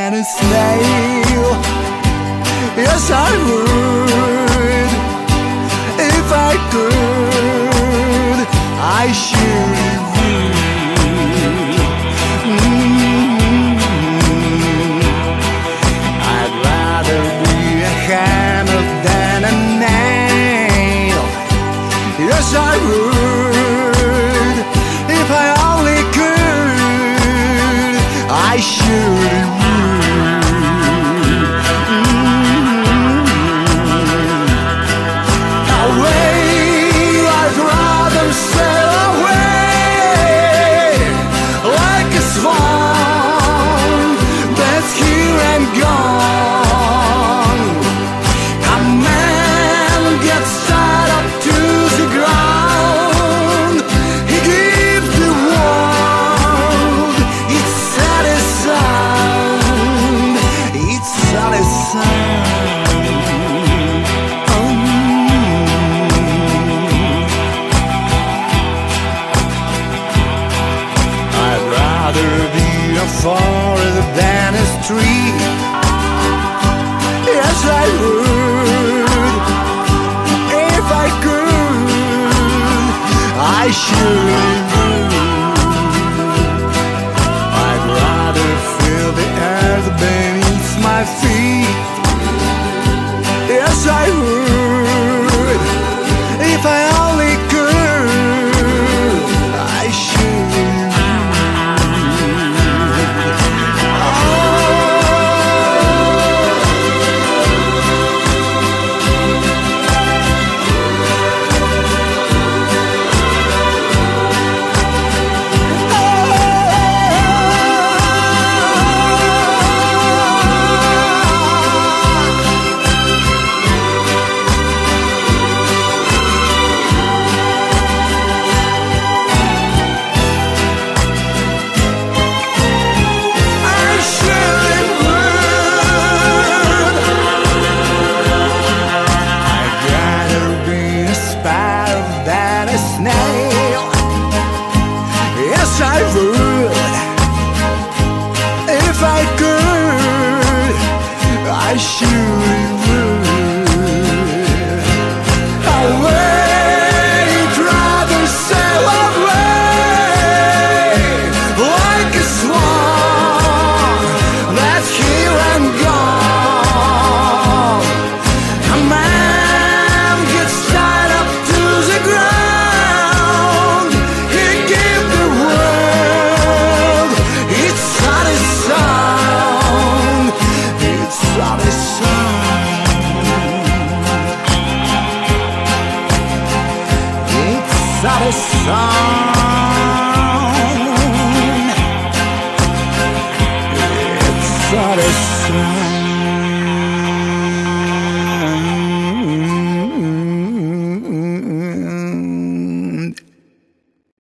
than a snail. Yes, I would. If I could, I surely would. I'd rather be a hammer than a nail. Yes, I would. If I only could, I surely would. Farther than a street. Yes, I would. If I could, I surely would. I'd rather feel the earth beneath my feet. Yes, I would. If I only could, I surely would. Yes, I would. If I could, I surely would. I'd rather sail away like a swan that's here and gone. A man gets tied up to the ground. He gave the world its saddest sound. Its saddest sound. Its saddest sound. Its saddest sound.